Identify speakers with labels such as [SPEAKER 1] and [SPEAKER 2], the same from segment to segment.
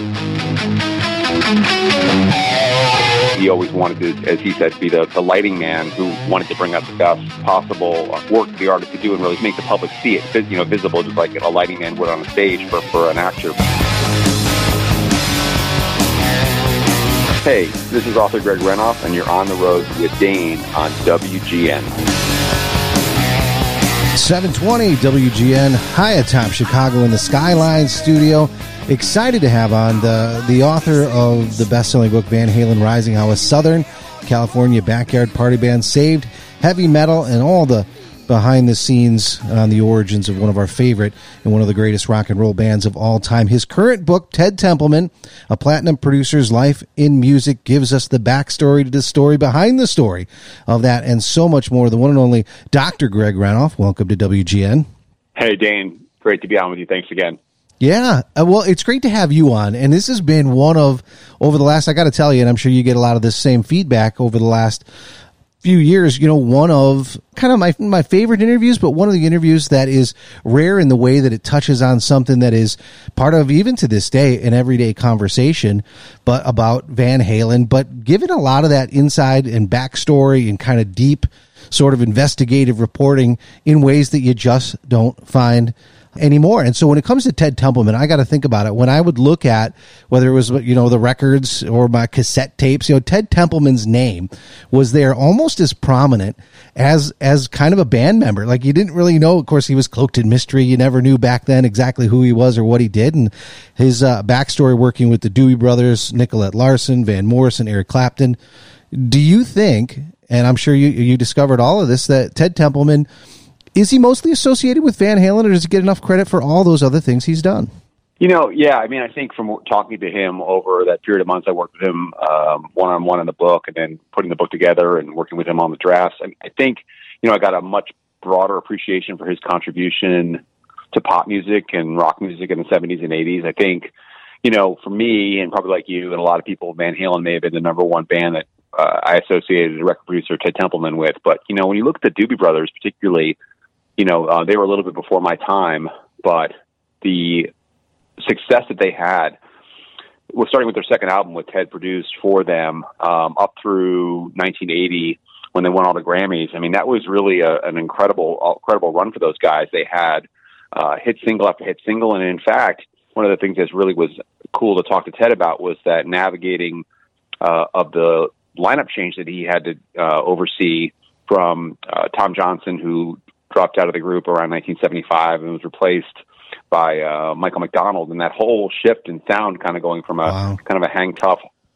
[SPEAKER 1] He always wanted to, as he said, be the lighting man who wanted to bring out the best possible work the artist could do and really make the public see it, visible, just like a lighting man would on a stage for an actor. Hey, this is author Greg Renoff, and you're on the road with Dane on WGN.
[SPEAKER 2] 720 WGN, high atop Chicago in the Skyline studio. Excited to have on the author of the best-selling book, Van Halen Rising, how a Southern California backyard party band saved heavy metal, and all the behind-the-scenes on the origins of one of our favorite and one of the greatest rock and roll bands of all time. His current book, Ted Templeman, A Platinum Producer's Life in Music, gives us the backstory to the story behind the story of that and so much more. The one and only Dr. Greg Renoff, welcome to WGN.
[SPEAKER 1] Hey, Dane. Great to be on with you. Thanks again.
[SPEAKER 2] Yeah, well, it's great to have you on, and this has been one of, over the last, I got to tell you, and I'm sure you get a lot of this same feedback over the last few years, one of kind of my favorite interviews, but one of the interviews that is rare in the way that it touches on something that is part of, even to this day, an everyday conversation, but about Van Halen, but given a lot of that inside and backstory and kind of deep sort of investigative reporting in ways that you just don't find anymore. And so when it comes to Ted Templeman, I got to think about it. When I would look at whether it was, the records or my cassette tapes, Ted Templeman's name was there almost as prominent as kind of a band member. Like, you didn't really know. Of course, he was cloaked in mystery. You never knew back then exactly who he was or what he did. And his backstory working with the Doobie Brothers, Nicolette Larson, Van Morrison, Eric Clapton. Do you think, and I'm sure you discovered all of this, that Ted Templeman, is he mostly associated with Van Halen, or does he get enough credit for all those other things he's done?
[SPEAKER 1] Yeah. I mean, I think from talking to him over that period of months, I worked with him one-on-one in the book, and then putting the book together and working with him on the drafts. I think, I got a much broader appreciation for his contribution to pop music and rock music in the 70s and 80s. I think, for me, and probably like you and a lot of people, Van Halen may have been the number one band that I associated the record producer Ted Templeman with. But, when you look at the Doobie Brothers particularly, they were a little bit before my time, but the success that they had was starting with their second album, with Ted produced for them, up through 1980 when they won all the Grammys. I mean, that was really an incredible run for those guys. They had hit single after hit single. And in fact, one of the things that really was cool to talk to Ted about was that navigating of the lineup change that he had to oversee from Tom Johnson, who dropped out of the group around 1975 and was replaced by Michael McDonald, and that whole shift in sound, kind of going from a kind of a hang tough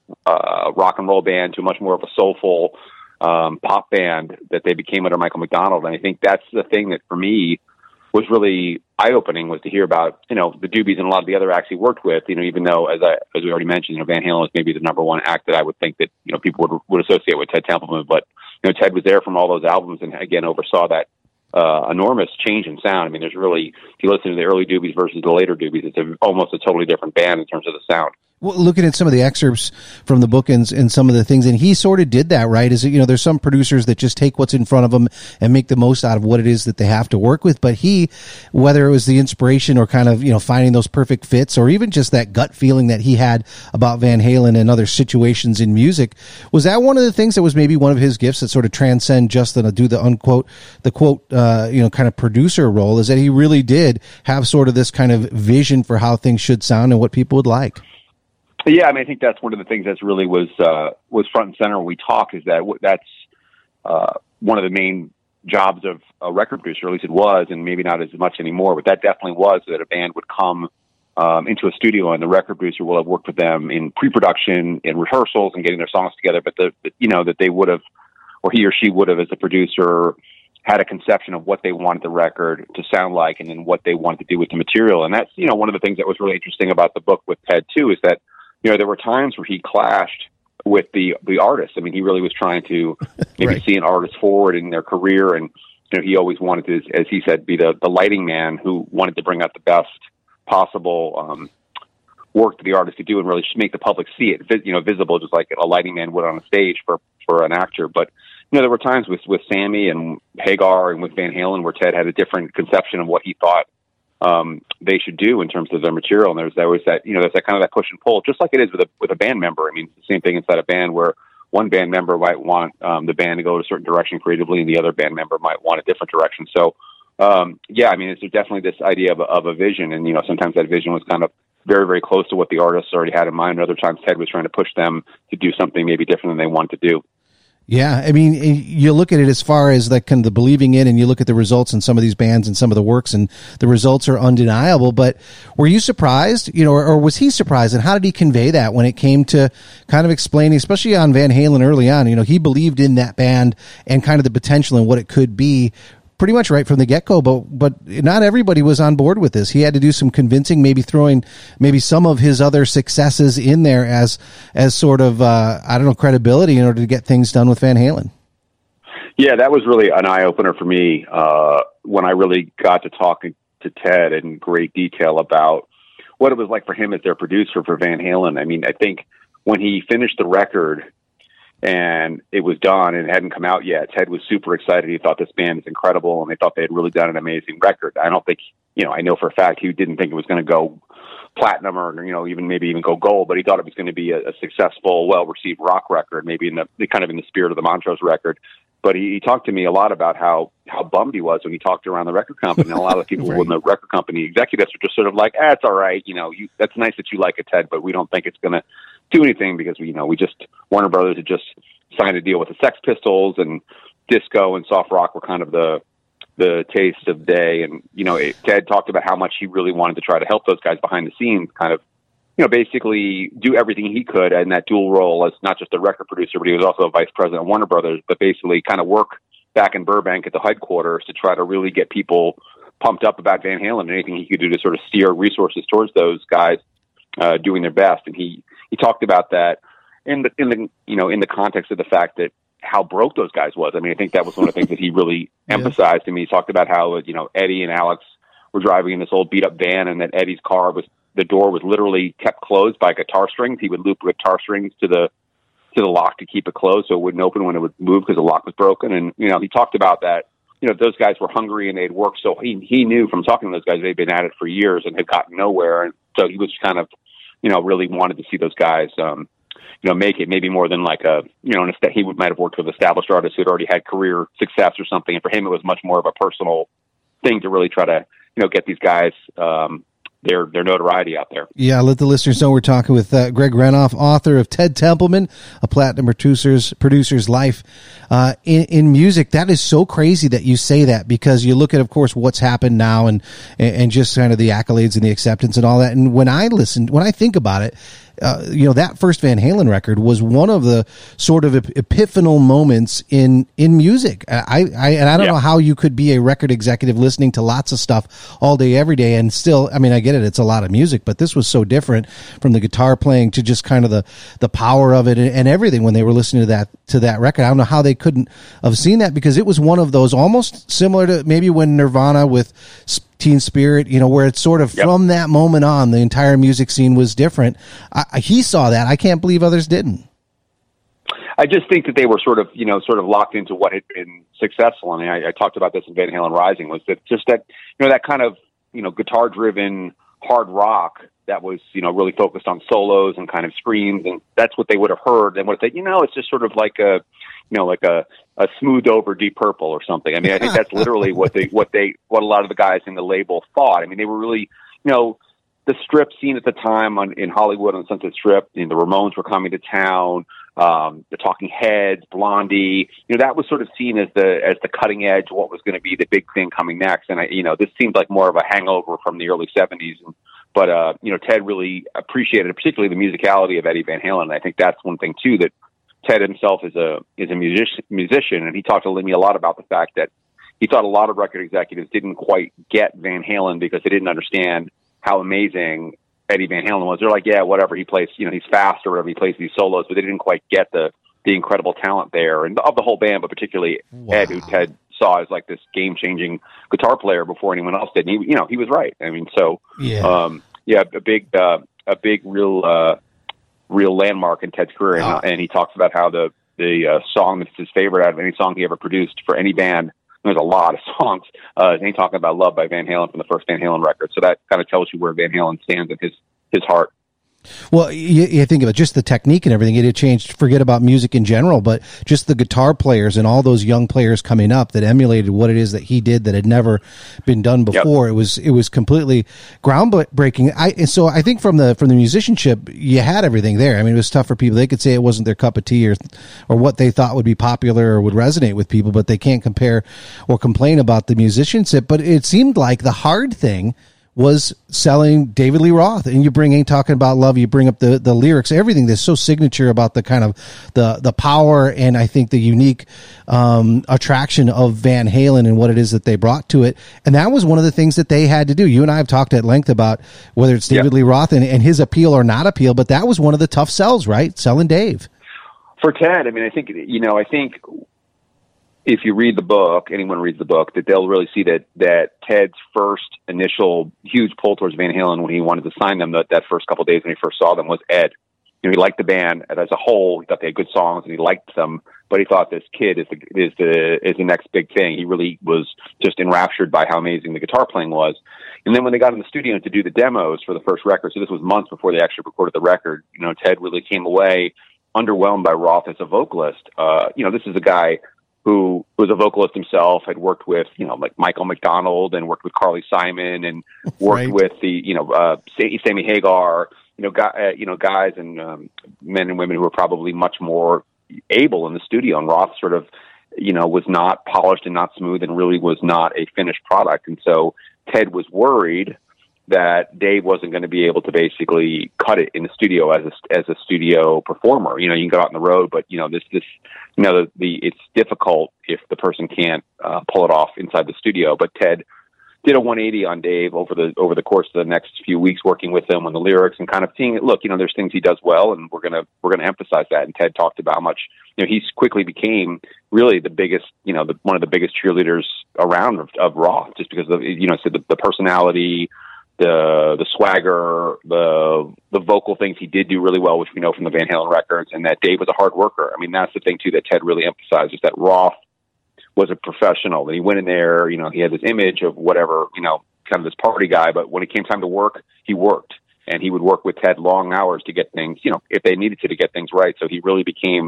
[SPEAKER 1] rock and roll band to much more of a soulful pop band that they became under Michael McDonald. And I think that's the thing that for me was really eye-opening, was to hear about, the Doobies and a lot of the other acts he worked with, even though, as we already mentioned, Van Halen was maybe the number one act that I would think that, people would associate with Ted Templeman. But, Ted was there from all those albums and, again, oversaw that enormous change in sound. I mean, there's really, if you listen to the early Doobies versus the later Doobies, it's almost a totally different band in terms of the sound.
[SPEAKER 2] Well, looking at some of the excerpts from the book and some of the things, and he sort of did that, right? Is it, there's some producers that just take what's in front of them and make the most out of what it is that they have to work with. But he, whether it was the inspiration or kind of, finding those perfect fits, or even just that gut feeling that he had about Van Halen and other situations in music, was that one of the things that was maybe one of his gifts that sort of transcend just the quote, kind of producer role, is that he really did have sort of this kind of vision for how things should sound and what people would like?
[SPEAKER 1] Yeah, I mean, I think that's one of the things that's really was front and center when we talk, is that that's one of the main jobs of a record producer, at least it was, and maybe not as much anymore, but that definitely was, that a band would come into a studio and the record producer will have worked with them in pre-production, in rehearsals, and getting their songs together, but that they would have, or he or she would have, as a producer, had a conception of what they wanted the record to sound like and then what they wanted to do with the material. And that's, one of the things that was really interesting about the book with Ted, too, is that there were times where he clashed with the artist. I mean, he really was trying to maybe see an artist forward in their career, and he always wanted to, as he said, be the lighting man who wanted to bring out the best possible work that the artist could do and really make the public see it, visible, just like a lighting man would on a stage for an actor. But there were times with Sammy and Hagar and with Van Halen where Ted had a different conception of what he thought they should do in terms of their material. And there's always that, there's that kind of that push and pull, just like it is with a band member. I mean, it's the same thing inside a band where one band member might want the band to go a certain direction creatively, and the other band member might want a different direction. So, yeah, I mean, it's definitely this idea of a vision. And, sometimes that vision was kind of very, very close to what the artists already had in mind. Other times Ted was trying to push them to do something maybe different than they wanted to do.
[SPEAKER 2] Yeah, I mean, you look at it as far as like kind of the believing in, and you look at the results in some of these bands and some of the works, and the results are undeniable. But were you surprised, or was he surprised? And how did he convey that when it came to kind of explaining, especially on Van Halen early on? He believed in that band and kind of the potential and what it could be pretty much right from the get-go, but not everybody was on board with this. He had to do some convincing, maybe throwing maybe some of his other successes in there as sort of, credibility in order to get things done with Van Halen.
[SPEAKER 1] Yeah, that was really an eye-opener for me when I really got to talking to Ted in great detail about what it was like for him as their producer for Van Halen. I mean, I think when he finished the record and it was done and it hadn't come out yet, Ted was super excited. He thought this band is incredible, and they thought they had really done an amazing record. I don't think, I know for a fact he didn't think it was going to go platinum or, even go gold, but he thought it was going to be a successful, well-received rock record, maybe in the kind of in the spirit of the Montrose record. But he talked to me a lot about how bummed he was when he talked around the record company. And a lot of people
[SPEAKER 2] Right.
[SPEAKER 1] in the record company executives are just sort of like, it's all right. That's nice that you like it, Ted, but we don't think it's going to do anything because Warner Brothers had just signed a deal with the Sex Pistols, and disco and soft rock were kind of the taste of the day. And, Ted talked about how much he really wanted to try to help those guys behind the scenes kind of, basically do everything he could in that dual role as not just a record producer, but he was also a vice president of Warner Brothers, but basically kind of work back in Burbank at the headquarters to try to really get people pumped up about Van Halen and anything he could do to sort of steer resources towards those guys doing their best. And he talked about that in the context of the fact that how broke those guys was. I mean, I think that was one of the things that he really emphasized to me. He talked about how, Eddie and Alex were driving in this old beat up van, and that Eddie's car the door was literally kept closed by guitar strings. He would loop guitar strings to the lock to keep it closed so it wouldn't open when it would move because the lock was broken. And, he talked about that, those guys were hungry and they'd worked. So he knew from talking to those guys, they'd been at it for years and had gotten nowhere. And so he was kind of, really wanted to see those guys, make it maybe more than like he might have worked with established artists who'd already had career success or something. And for him, it was much more of a personal thing to really try to, get these guys, their notoriety out there.
[SPEAKER 2] Yeah, let the listeners know we're talking with Greg Renoff, author of Ted Templeman, A Platinum Producer's Life in Music. That is so crazy that you say that, because you look at, of course, what's happened now and just kind of the accolades and the acceptance and all that. And when I think about it, that first Van Halen record was one of the sort of epiphanal moments in music. I don't know how you could be a record executive listening to lots of stuff all day, every day, and still, I mean, I get it, it's a lot of music, but this was so different, from the guitar playing to just kind of the power of it and everything when they were listening to that record. I don't know how they couldn't have seen that, because it was one of those almost similar to maybe when Nirvana with Teen Spirit, where it's sort of from that moment on, the entire music scene was different. He saw that. I can't believe others didn't.
[SPEAKER 1] I just think that they were sort of locked into what had been successful. And I talked about this in Van Halen Rising, was that just that, that kind of, guitar driven hard rock that was, really focused on solos and kind of screams. And that's what they would have heard. And would have said, it's just sort of like a smoothed over Deep Purple or something. I mean, I think that's literally what a lot of the guys in the label thought. I mean, they were really, the strip scene at the time in Hollywood on Sunset Strip, the Ramones were coming to town, the Talking Heads, Blondie, that was sort of seen as the cutting edge, what was going to be the big thing coming next. And this seemed like more of a hangover from the early 70s. But Ted really appreciated, particularly the musicality of Eddie Van Halen. And I think that's one thing too, that Ted himself is a musician, and he talked to me a lot about the fact that he thought a lot of record executives didn't quite get Van Halen because they didn't understand how amazing Eddie Van Halen was. They're like, yeah, whatever, he plays, he's fast or whatever, he plays these solos, but they didn't quite get the incredible talent there, and of the whole band, but particularly Ed, who Ted saw as like this game-changing guitar player before anyone else did. And he was right. I mean, so a big real landmark in Ted's career, and he talks about how the song that's his favorite out of any song he ever produced for any band There's a lot of songs. Ain't Talking About Love by Van Halen from the first Van Halen record. So that kind of tells you where Van Halen stands in his heart.
[SPEAKER 2] Well, you think about just the technique and everything. It had changed. Forget about music in general, but just the guitar players and all those young players coming up that emulated what it is that he did that had never been done before. Yep. It was completely groundbreaking. So I think from the musicianship, you had everything there. I mean, it was tough for people. They could say it wasn't their cup of tea or what they thought would be popular or would resonate with people, but they can't compare or complain about the musicianship. But it seemed like the hard thing was selling David Lee Roth, and you bring Ain't Talking About Love, you bring up the lyrics, everything that's so signature about the kind of the power and I think the unique attraction of Van Halen and what it is that they brought to it. And that was one of the things that they had to do. You and I have talked at length about whether it's David Lee Roth and his appeal or not appeal, but that was one of the tough sells, right? Selling Dave.
[SPEAKER 1] For Ted, I mean, I think if you read the book, anyone reads the book, that they'll really see that Ted's first initial huge pull towards Van Halen when he wanted to sign them that first couple of days when he first saw them was Ed. You know, he liked the band as a whole. He thought they had good songs and he liked them, but he thought this kid is the next big thing. He really was just enraptured by how amazing the guitar playing was. And then when they got in the studio to do the demos for the first record, so this was months before they actually recorded the record, you know, Ted really came away underwhelmed by Roth as a vocalist. This is a guy who was a vocalist himself, had worked with, like Michael McDonald and worked with Carly Simon and worked with the, Sammy Hagar, guys and men and women who were probably much more able in the studio. And Roth sort of, was not polished and not smooth and really was not a finished product. And so Ted was worried that Dave wasn't going to be able to basically cut it in the studio as a studio performer. You can go out on the road, but it's difficult if the person can't pull it off inside the studio. But Ted did a 180 on Dave over the course of the next few weeks, working with him on the lyrics and kind of seeing it. Look, there's things he does well, and we're gonna emphasize that. And Ted talked about how much he quickly became really the biggest, one of the biggest cheerleaders around of Roth, just because of the personality, the swagger, the vocal things he did do really well, which we know from the Van Halen records, and that Dave was a hard worker. I mean, that's the thing too that Ted really emphasized, is that Roth was a professional. That he went in there, he had this image of whatever, kind of this party guy, but when it came time to work, he worked, and he would work with Ted long hours to get things, if they needed to get things right. So he really became,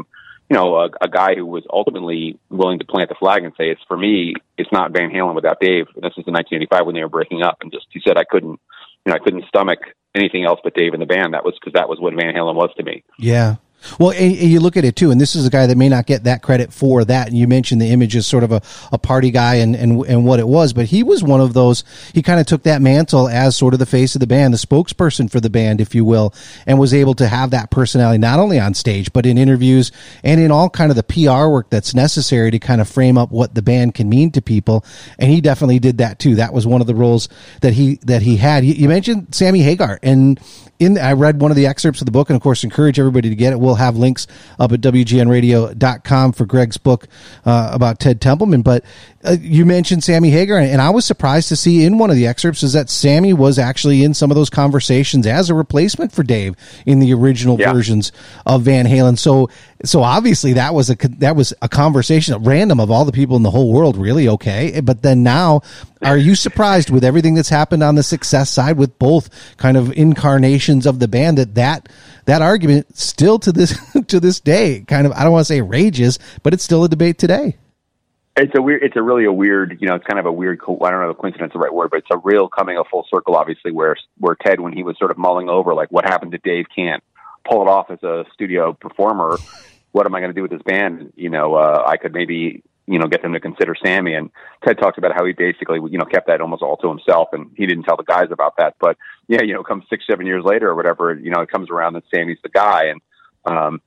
[SPEAKER 1] a guy who was ultimately willing to plant the flag and say, for me, it's not Van Halen without Dave. And this was in 1985 when they were breaking up, and he said, I couldn't stomach anything else but Dave in the band. That was what Van Halen was to me.
[SPEAKER 2] Yeah. Well, and you look at it too, and this is a guy that may not get that credit for that. And you mentioned the image as sort of a party guy and what it was, but he was one of those. He kind of took that mantle as sort of the face of the band, the spokesperson for the band, if you will, and was able to have that personality not only on stage but in interviews and in all kind of the PR work that's necessary to kind of frame up what the band can mean to people. And he definitely did that too. That was one of the roles that he had. You mentioned Sammy Hagar, and I read one of the excerpts of the book, and of course encourage everybody to get it. We'll have links up at WGNradio.com for Greg's book about Ted Templeman. But you mentioned Sammy Hagar, and I was surprised to see in one of the excerpts is that Sammy was actually in some of those conversations as a replacement for Dave in the original versions of Van Halen. So obviously that was a conversation at random of all the people in the whole world, really. Okay. But then now, are you surprised with everything that's happened on the success side with both kind of incarnations of the band that argument still to this day kind of, I don't want to say rages, but it's still a debate today?
[SPEAKER 1] It's really a weird, it's kind of a weird, I don't know if coincidence is the right word, but it's a real coming a full circle, obviously, where Ted, when he was sort of mulling over, like, what happened to Dave can't pull it off as a studio performer, what am I going to do with this band? I could maybe, get them to consider Sammy. And Ted talks about how he basically, kept that almost all to himself, and he didn't tell the guys about that. But yeah, come 6-7 years later or whatever, it comes around that Sammy's the guy. And,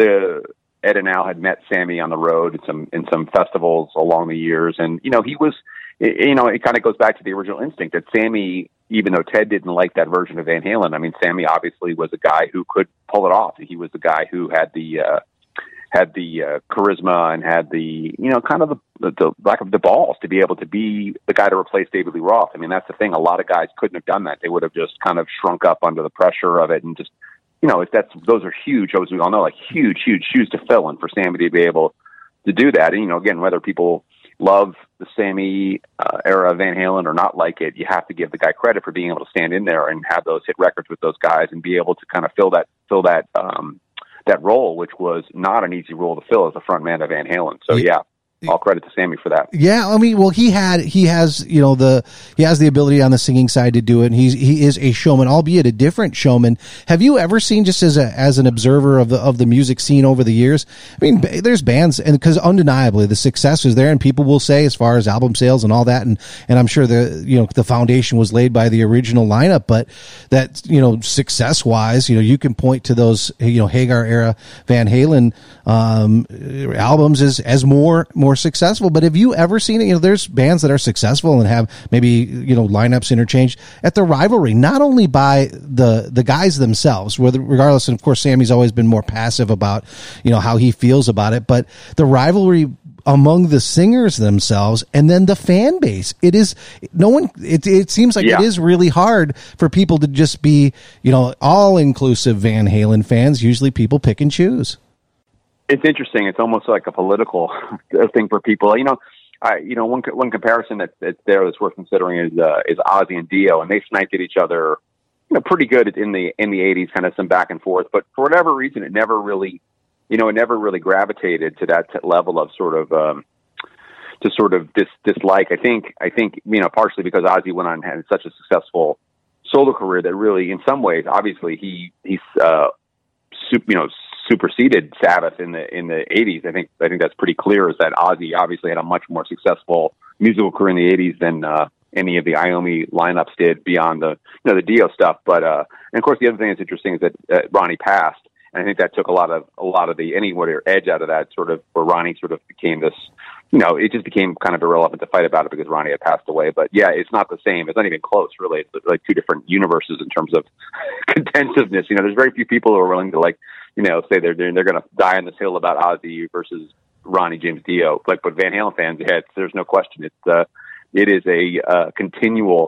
[SPEAKER 1] Ed and Al had met Sammy on the road in some festivals along the years. And, he was, it kind of goes back to the original instinct that Sammy, even though Ted didn't like that version of Van Halen, I mean, Sammy obviously was a guy who could pull it off. He was the guy who had the charisma and had the, kind of the lack of the balls to be able to be the guy to replace David Lee Roth. I mean, that's the thing. A lot of guys couldn't have done that. They would have just kind of shrunk up under the pressure of it and just, those are huge, as we all know, like huge shoes to fill, and for Sammy to be able to do that. And, again, whether people love the Sammy era of Van Halen or not like it, you have to give the guy credit for being able to stand in there and have those hit records with those guys and be able to kind of fill that role, which was not an easy role to fill as a front man of Van Halen. So yeah. All credit to Sammy for that.
[SPEAKER 2] Yeah, I mean, well, he has the ability on the singing side to do it. And he is a showman, albeit a different showman. Have you ever seen, just as an observer of the music scene over the years? I mean, there's bands, and because undeniably the success is there, and people will say as far as album sales and all that, and I'm sure the foundation was laid by the original lineup, but that success wise, you can point to those Hagar era Van Halen albums as more successful. But have you ever seen it? There's bands that are successful and have maybe lineups interchanged at the rivalry, not only by the guys themselves, regardless, and of course Sammy's always been more passive about how he feels about it, but the rivalry among the singers themselves and then the fan base. It seems like it is really hard for people to just be all inclusive Van Halen fans. Usually people pick and choose.
[SPEAKER 1] It's interesting. It's almost like a political thing for people. One comparison that's worth considering is Ozzy and Dio, and they sniped at each other, pretty good in the '80s, kind of some back and forth. But for whatever reason, it never really gravitated to that level of dislike. I think partially because Ozzy went on and had such a successful solo career that really, in some ways, obviously he's superseded Sabbath in the '80s. I think that's pretty clear. Is that Ozzy obviously had a much more successful musical career in the '80s than any of the Iommi lineups did beyond the Dio stuff. But and of course the other thing that's interesting is that Ronnie passed, and I think that took a lot of the anywhere edge out of that where Ronnie sort of became this. It just became kind of irrelevant to fight about it because Ronnie had passed away. But yeah, it's not the same. It's not even close, really. It's like two different universes in terms of contentiveness. There's very few people who are willing to say they're going to die on this hill about Ozzy versus Ronnie James Dio. But Van Halen fans, there's no question. It is a continual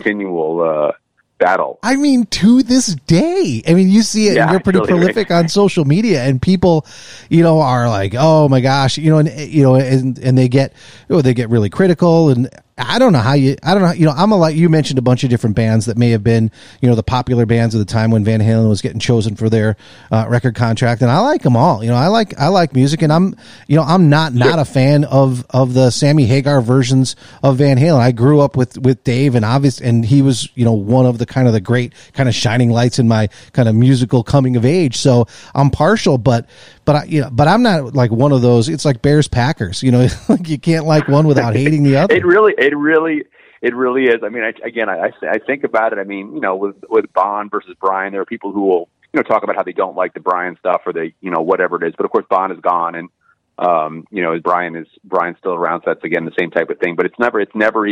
[SPEAKER 1] battle. I mean,
[SPEAKER 2] to this day. I mean, you see it, and you're pretty prolific on social media, and people, are like, oh my gosh, and they get really critical, and I don't know. You mentioned a bunch of different bands that may have been, the popular bands of the time when Van Halen was getting chosen for their record contract. And I like them all. I like music, and I'm not a fan of the Sammy Hagar versions of Van Halen. I grew up with Dave, and he was, one of the great kind of shining lights in my kind of musical coming of age. So I'm partial, but I'm not like one of those. It's like Bears Packers, like you can't like one without hating the other.
[SPEAKER 1] It really is. I mean, I think about it. I mean, with Bon versus Brian, there are people who will, talk about how they don't like the Brian stuff or they, whatever it is. But of course, Bon is gone, and Brian's still around. So that's again the same type of thing. But it's never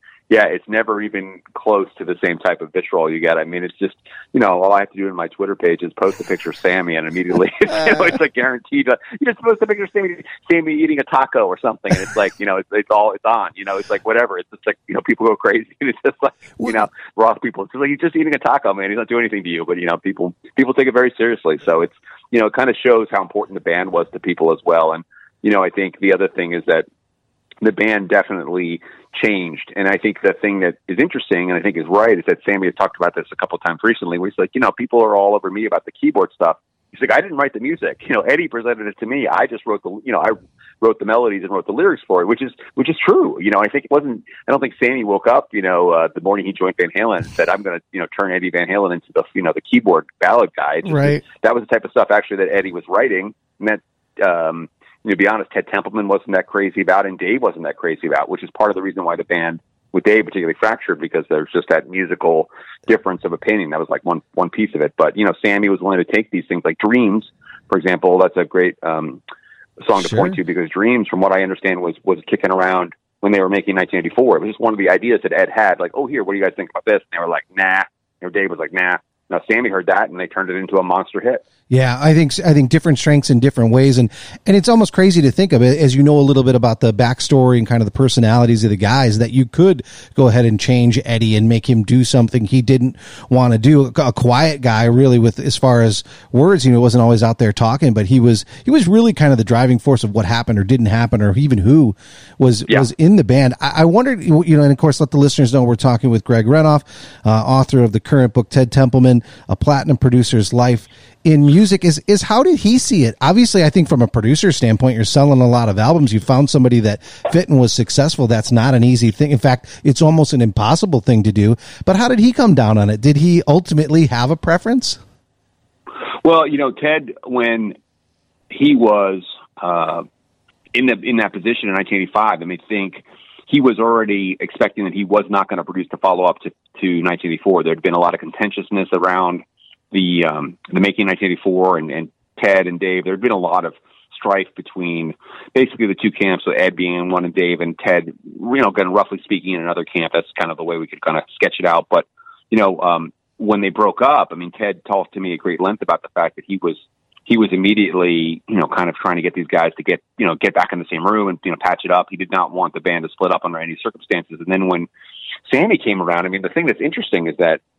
[SPEAKER 1] even close to the same type of vitriol you get. I mean, it's just, all I have to do in my Twitter page is post a picture of Sammy, and immediately, it's like guaranteed. You just post a picture of Sammy eating a taco or something, and it's like, it's on. It's like whatever. It's just like, people go crazy. It's just like, Ross people. It's like he's just eating a taco, man. He's not doing anything to you, but people take it very seriously. So it's, it kind of shows how important the band was to people as well. And I think the other thing is that the band definitely changed. And I think the thing that is interesting, and I think is right, is that Sammy has talked about this a couple of times recently, where he's like, people are all over me about the keyboard stuff. He's like, I didn't write the music. Eddie presented it to me. I just wrote I wrote the melodies and wrote the lyrics for it, which is true. I don't think Sammy woke up, the morning he joined Van Halen and said, I'm going to, turn Eddie Van Halen into the keyboard ballad guy.
[SPEAKER 2] Right.
[SPEAKER 1] That was the type of stuff actually that Eddie was writing. And that, to be honest, Ted Templeman wasn't that crazy about, and Dave wasn't that crazy about, which is part of the reason why the band with Dave particularly fractured, because there's just that musical difference of opinion. That was like one piece of it. But, Sammy was willing to take these things like Dreams, for example. That's a great song to point to, because Dreams, from what I understand, was kicking around when they were making 1984. It was just one of the ideas that Ed had, like, oh, here, what do you guys think about this? And they were like, nah. Dave was like, nah. Now Sammy heard that and they turned it into a monster hit.
[SPEAKER 2] Yeah, I think different strengths in different ways, and it's almost crazy to think of it, as you know a little bit about the backstory and kind of the personalities of the guys, that you could go ahead and change Eddie and make him do something he didn't want to do. A quiet guy, really, with as far as words, wasn't always out there talking, but he was really kind of the driving force of what happened or didn't happen, or even who was in the band. I wondered, and of course, let the listeners know we're talking with Greg Renoff, author of the current book Ted Templeman, A Platinum Producer's Life in Music. Is how did he see it? Obviously, I think from a producer standpoint, you're selling a lot of albums. You found somebody that fit and was successful. That's not an easy thing. In fact, it's almost an impossible thing to do. But how did he come down on it? Did he ultimately have a preference?
[SPEAKER 1] Well, Ted, when he was in that position in 1985, I think he was already expecting that he was not going to produce the follow-up to 1984. There had been a lot of contentiousness around the making 1984, and Ted and Dave. There had been a lot of strife between basically the two camps, so Ed being in one and Dave, and Ted, kind of roughly speaking, in another camp. That's kind of the way we could kind of sketch it out. But when they broke up, Ted talked to me at great length about the fact that he was immediately, kind of trying to get these guys to get back in the same room and, patch it up. He did not want the band to split up under any circumstances. And then when Sammy came around, the thing that's interesting is that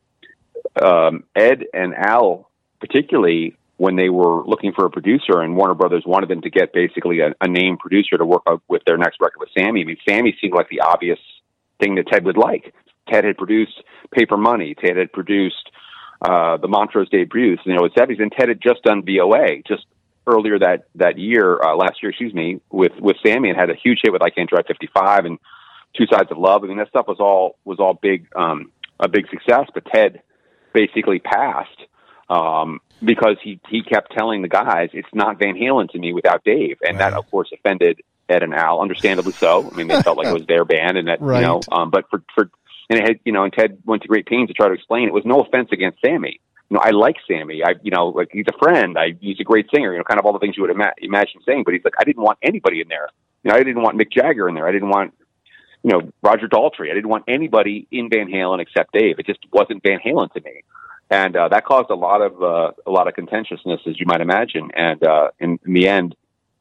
[SPEAKER 1] Ed and Al, particularly when they were looking for a producer, and Warner Brothers wanted them to get basically a name producer to work with their next record with Sammy. Sammy seemed like the obvious thing that Ted would like. Ted had produced Paper Money. Ted had produced the Montrose debuts, with 70s, and Ted had just done VOA just earlier that year, last year, with Sammy, and had a huge hit with I Can't Drive 55 and Two Sides of Love. That stuff was all big, a big success, but Ted basically passed because he kept telling the guys, it's not Van Halen to me without Dave, and that of course offended Ed and Al, understandably so. They felt like it was their band, and that
[SPEAKER 2] right.
[SPEAKER 1] But for and it had, and Ted went to great pains to try to explain it was no offense against Sammy. I like Sammy. Like he's a friend. He's a great singer. Kind of all the things you would imagine saying. But he's like, I didn't want anybody in there. I didn't want Mick Jagger in there. I didn't want, Roger Daltrey. I didn't want anybody in Van Halen except Dave. It just wasn't Van Halen to me, and that caused a lot of contentiousness, as you might imagine. And in the end,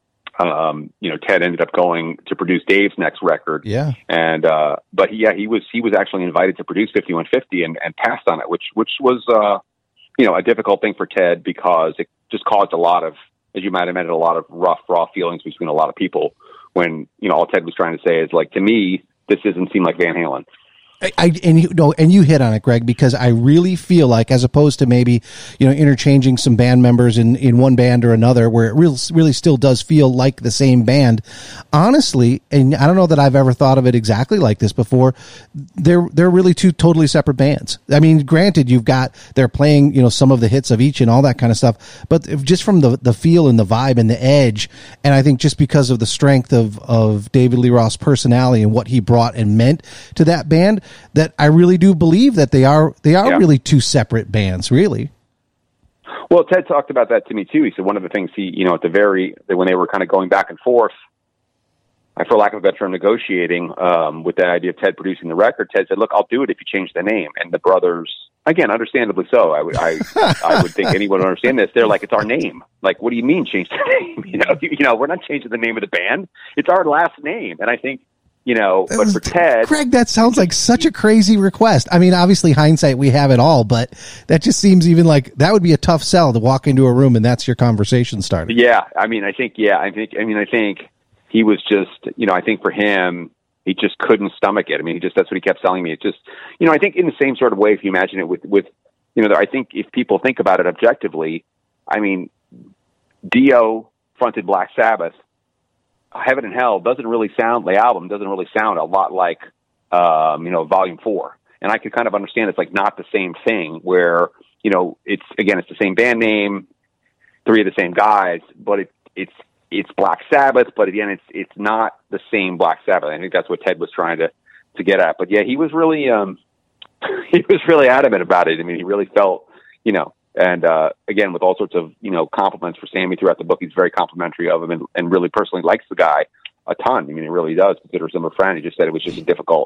[SPEAKER 1] Ted ended up going to produce Dave's next record.
[SPEAKER 2] Yeah.
[SPEAKER 1] And, but he was actually invited to produce 5150 and passed on it, which was, a difficult thing for Ted because it just caused a lot of, as you might imagine, a lot of rough, raw feelings between a lot of people when, all Ted was trying to say is like, to me, this doesn't seem like Van Halen.
[SPEAKER 2] And you hit on it, Greg, because I really feel like, as opposed to maybe, interchanging some band members in one band or another, where it really still does feel like the same band, honestly, and I don't know that I've ever thought of it exactly like this before, they're really two totally separate bands. Granted, they're playing, some of the hits of each and all that kind of stuff, but just from the feel and the vibe and the edge, and I think just because of the strength of David Lee Roth's personality and what he brought and meant to that band, that I really do believe that they are really two separate bands, really.
[SPEAKER 1] Well, Ted talked about that to me too. He said one of the things when they were kind of going back and forth, for lack of a better term, negotiating with that idea of Ted producing the record, Ted said, "Look, I'll do it if you change the name." And the brothers, again, understandably so. I would think anyone would understand this. They're like, "It's our name." Like, what do you mean change the name? We're not changing the name of the band. It's our last name. And I think, but for Ted...
[SPEAKER 2] Greg, that sounds like such a crazy request. Obviously, hindsight, we have it all, but that just seems even like that would be a tough sell to walk into a room and that's your conversation starter.
[SPEAKER 1] Yeah, I think he was just, I think for him, he just couldn't stomach it. That's what he kept telling me. It just, I think in the same sort of way, if you imagine it with I think if people think about it objectively, Dio fronted Black Sabbath. Heaven and Hell the album doesn't really sound a lot like, Volume 4. And I could kind of understand it's like not the same thing where, it's the same band name, three of the same guys, but it's Black Sabbath, but again, it's not the same Black Sabbath. I think that's what Ted was trying to get at. But yeah, he was really, he was really adamant about it. He really felt, and again, with all sorts of, compliments for Sammy throughout the book, he's very complimentary of him and really personally likes the guy a ton. He really does, considers him a friend. He just said it was just a difficult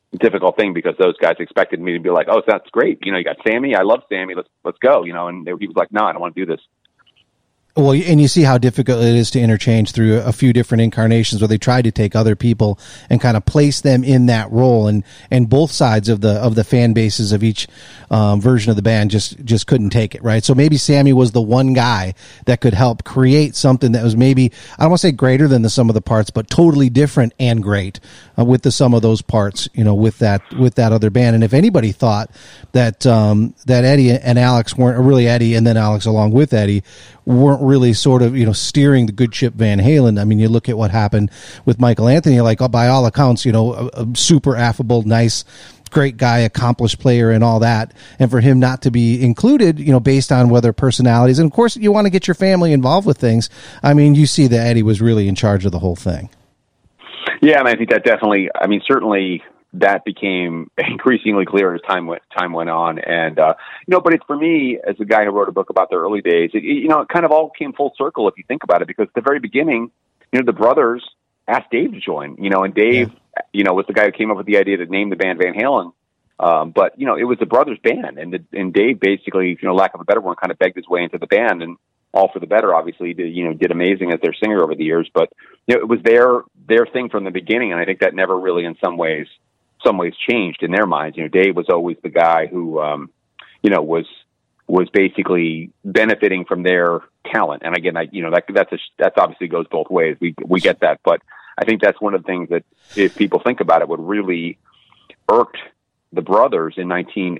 [SPEAKER 1] difficult thing because those guys expected me to be like, oh, that's great. You know, you got Sammy. I love Sammy. Let's go. You know, and he was like, no, I don't want to do this.
[SPEAKER 2] Well, and you see how difficult it is to interchange through a few different incarnations where they try to take other people and kind of place them in that role, and both sides of the fan bases of each version of the band just couldn't take it, right? So maybe Sammy was the one guy that could help create something that was maybe, I don't want to say greater than the sum of the parts, but totally different and great with the sum of those parts, you know, with that other band. And if anybody thought that Eddie and Alex weren't really Eddie and then Alex along with Eddie weren't really sort of, you know, steering the good ship Van Halen. I mean, you look at what happened with Michael Anthony, like by all accounts, you know, a super affable, nice, great guy, accomplished player and all that. And for him not to be included, you know, based on whether personalities, and of course you want to get your family involved with things. I mean, you see that Eddie was really in charge of the whole thing.
[SPEAKER 1] Yeah. I mean, I think that definitely, I mean, certainly that became increasingly clear as time went on. And, you know, but it's for me, as a guy who wrote a book about the early days, you know, it kind of all came full circle if you think about it, because at the very beginning, you know, the brothers asked Dave to join, you know, and Dave, you know, was the guy who came up with the idea to name the band Van Halen. But, you know, it was the brothers band, and Dave basically, you know, lack of a better one, kind of begged his way into the band, and all for the better, obviously, did amazing as their singer over the years. But, you know, it was their thing from the beginning. And I think that never really in some ways changed in their minds. You know, Dave was always the guy who, you know, was basically benefiting from their talent. And again, that's obviously goes both ways. We get that, but I think that's one of the things that, if people think about it, what really irked the brothers in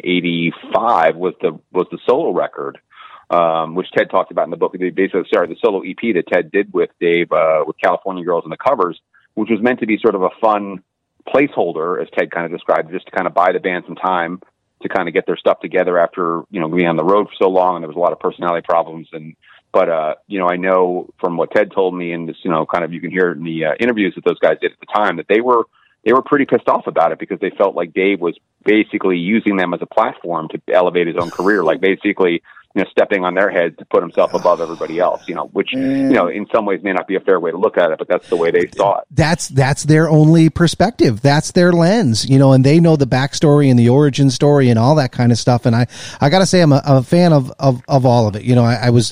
[SPEAKER 1] 1985 was the solo record, which Ted talked about in the book. The solo EP that Ted did with Dave, with California Girls and the Covers, which was meant to be sort of a fun placeholder, as Ted kind of described, just to kind of buy the band some time to kind of get their stuff together after, you know, being on the road for so long, and there was a lot of personality problems. But you know, I know from what Ted told me, and this, you know, kind of, you can hear it in the interviews that those guys did at the time, that they were pretty pissed off about it, because they felt like Dave was basically using them as a platform to elevate his own career, like basically, you know, stepping on their heads to put himself above everybody else, you know, which, you know, in some ways may not be a fair way to look at it, but that's the way they saw it.
[SPEAKER 2] That's their only perspective. That's their lens, you know, and they know the backstory and the origin story and all that kind of stuff. And I gotta say, I'm a fan of all of it. You know,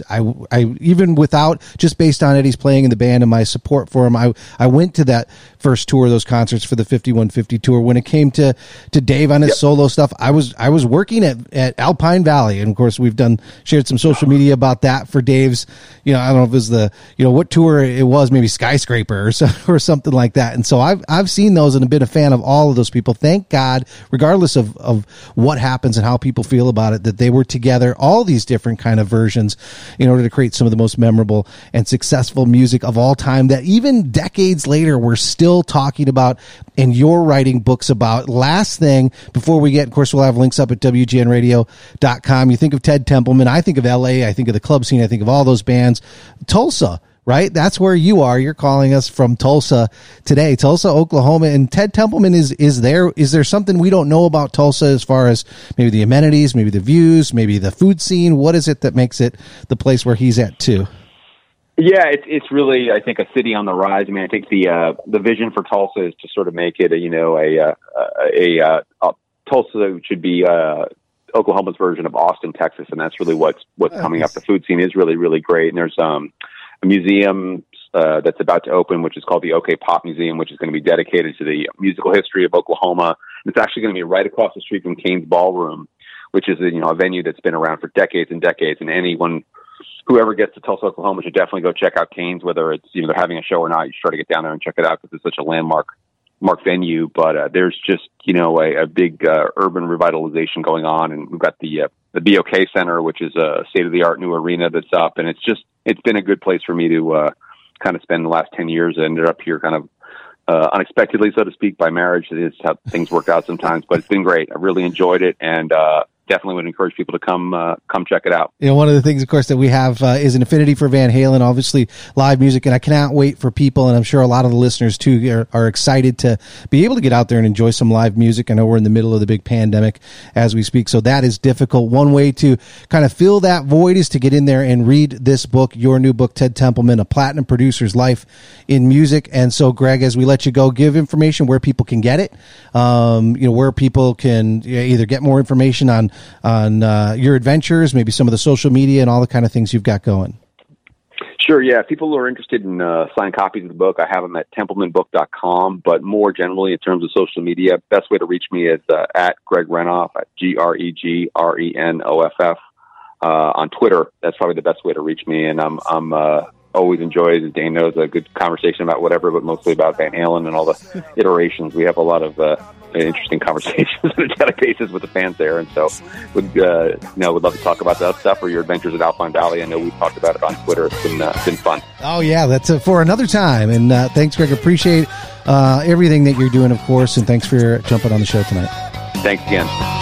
[SPEAKER 2] I even without, just based on Eddie's playing in the band and my support for him, I went to that first tour of those concerts for the 5150 tour. When it came to Dave on his solo stuff, I was working at Alpine Valley, and of course we've shared some social media about that for Dave's, you know, I don't know if it was the, you know, what tour it was, maybe Skyscraper or something like that. And so I've seen those and been a fan of all of those people. Thank God, regardless of what happens and how people feel about it, that they were together, all these different kind of versions, in order to create some of the most memorable and successful music of all time that even decades later we're still talking about and you're writing books about. Last thing before we get, of course, we'll have links up at WGNradio.com. You think of Ted Templeman, I think of LA, I think of the club scene, I think of all those bands. Tulsa, right? That's where you are. You're calling us from Tulsa today, Tulsa, Oklahoma. And Ted Templeman is there. Is there something we don't know about Tulsa as far as maybe the amenities, maybe the views, maybe the food scene? What is it that makes it the place where he's at too?
[SPEAKER 1] Yeah, it's really, I think, a city on the rise. I mean, I think the vision for Tulsa is to sort of make it a Tulsa should be Oklahoma's version of Austin, Texas, and that's really what's coming up. The food scene is really, really great, and there's a museum that's about to open, which is called the OK Pop Museum, which is going to be dedicated to the musical history of Oklahoma. And it's actually going to be right across the street from Cain's Ballroom, which is a venue that's been around for decades and decades, and whoever gets to Tulsa, Oklahoma should definitely go check out Cain's, whether it's, you know, they're having a show or not. You should try to get down there and check it out, because it's such a landmark venue. But there's just, you know, a big urban revitalization going on, and we've got the BOK Center, which is a state-of-the-art new arena that's up, and it's been a good place for me to kind of spend the last 10 years. I ended up here kind of unexpectedly, so to speak, by marriage. It is how things work out sometimes, but it's been great. I really enjoyed it, and definitely would encourage people to come check it out.
[SPEAKER 2] You know, one of the things, of course, that we have is an affinity for Van Halen, obviously live music, and I cannot wait for people, and I'm sure a lot of the listeners too are excited to be able to get out there and enjoy some live music. I know we're in the middle of the big pandemic as we speak, so that is difficult. One way to kind of fill that void is to get in there and read this book, your new book, Ted Templeman, A Platinum Producer's Life in Music. And so, Greg, as we let you go, give information where people can get it, where people can either get more information on your adventures, maybe some of the social media and all the kind of things you've got going.
[SPEAKER 1] Sure, yeah. If people are interested in signed copies of the book, I have them at templemanbook.com. But more generally, in terms of social media, best way to reach me is at Greg Renoff, at GregRenoff. On Twitter, that's probably the best way to reach me. And I'm always enjoy, as Dane knows, a good conversation about whatever, but mostly about Van Halen and all the iterations. We have a lot of interesting conversations on a daily basis with the fans there, and so would love to talk about that stuff or your adventures at Alpine Valley. I know we've talked about it on Twitter. It's been fun.
[SPEAKER 2] Oh yeah, that's for another time. And thanks, Greg. Appreciate everything that you're doing, of course, and thanks for jumping on the show tonight.
[SPEAKER 1] Thanks again.